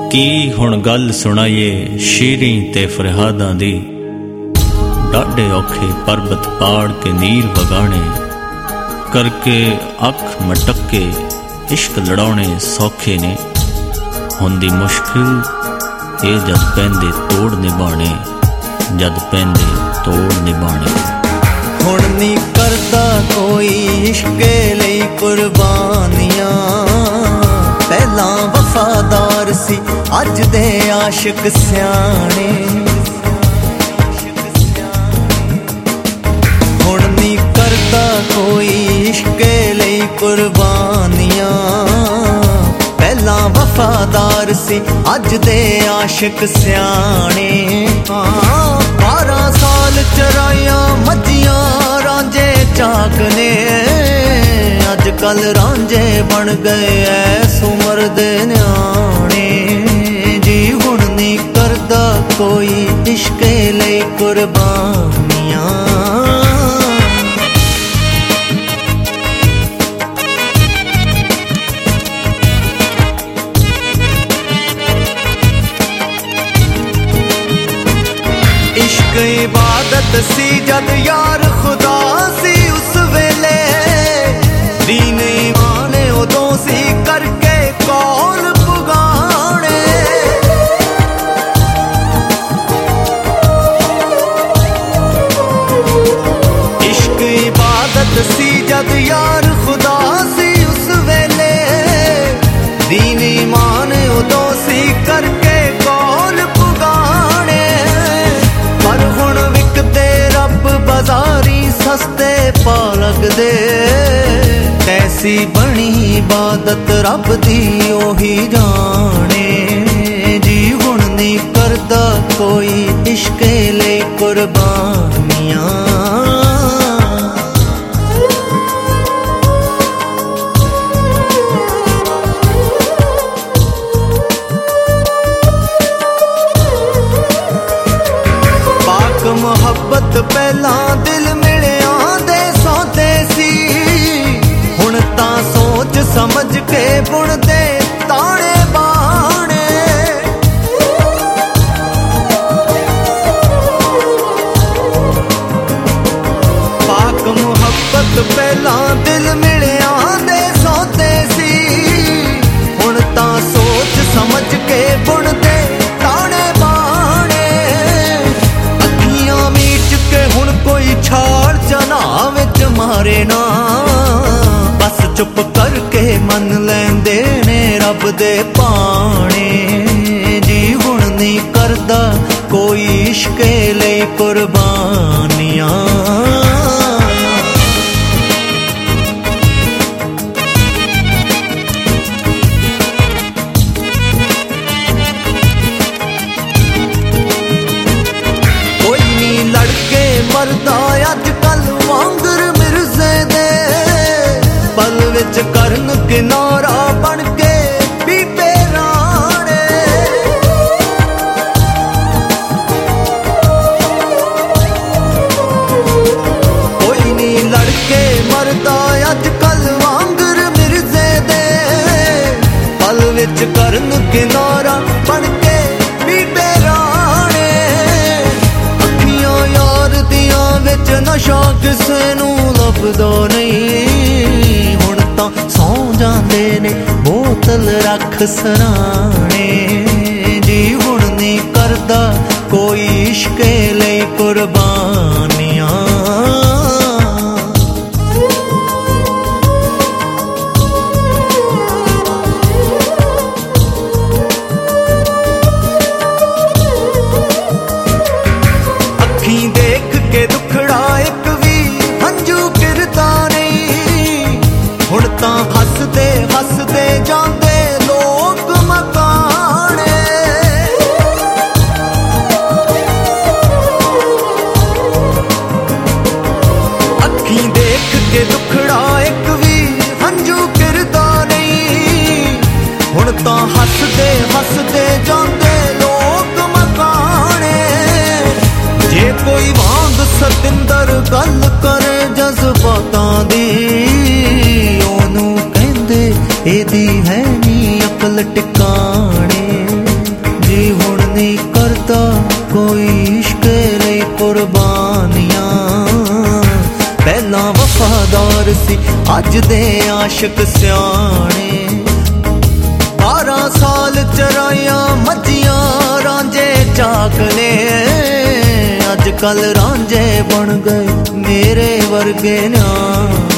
की हुण गल सुनाइए शेरी ते फरियादां दी। डाढे औखे पर्बत पाड़ के नीर वगाने, करके अख मटके इश्क लड़ाने सौखे ने। हुंदी मुश्किल ये जद पैंदे तोड़ निभाने, जद पैंदे तोड़ निभाने। हुण नी करदा कोई इश्के लई कुर्बानियां, पहला वफादार सी अज दे आशिक स्याणे। हुण नी करदा कोई इश्के लई कुर्बानियां, पहला वफादार सी अज दे आशिक स्याणे। 12 साल चराइया मजियां रांझे चाकने, अजकल रांझे बन गए ऐस उमर दे न्याणे। जी हुण नी करदा कोई इश्के लई कुर्बानियां। इश्क इबादत सी जद यार खुदा सी उस वेले, दीन ईमान उदों सी करके कौल पुगाने। इश्क इबादत सी जद यार खुदा सी उस वेले, दीन ईमान उदों सी करके कौल पुगाने। पर हुण विकदे रब बाजारी सस्ते पा लगदे, कैसी बनी इबादत रब दी ओही जाने। जी हुण नी करदा कोई इश्के लई कुर्बानियां। पाक मुहब्बत पहला दिल मिलिया दे सौदे सी, हुण तां सोच समझ के बुणदे ताणे बाणे। पाक मुहब्बत पहला दिल मिलिया दे सौदे सी, हुण तां सोच समझ के बुणदे ताणे बाणे। अखियां मीच के हुण कोई छाड़ जना विच मारे ना, बस चुप करके मन लैंदे ने रब दे पाने। जी हुण नी करदा कोई इश्के लई कुर्बानियां। कोई नी लड़के मरदा अजकल वांगर मिर्जे दे, पल विच करन किनारा बन के बीबे राणे। कोई नी लड़के मरदा अजकल वांगर मिर्जे दे, पल विच करन किनारा बन के बीबे राणे। अखियां यार दियां विच नशा किसे नू लभदा नहीं, हुण तां सौ जांदे ने बोतल रख सराणे। जी हुण नी करदा कोई इश्के लई कुर्बानियां। अखीं देख के दुखड़ा एक भी हंजू गिरदा नहीं, हुण तां हसदे हसदे जांदे लोग मकाने। अखीं देख के दुखड़ा एक भी हंजू गिरदा नहीं, हुण तां हसदे हसदे जांदे लोग मकाने। जे कोई वांग सतिंदर गल करे जज्बातां दी, ओनू कहंदे एदी है नी अकल टिकाणे। हुण नहीं करता कोई इश्क लई कुर्बानियां। पहला वफादार सी अज दे आशिक स्याणे। 12 साल चराइया मजियां रांझे चाकने, अज कल रांझे बन गए मेरे वर्गे न्याणे।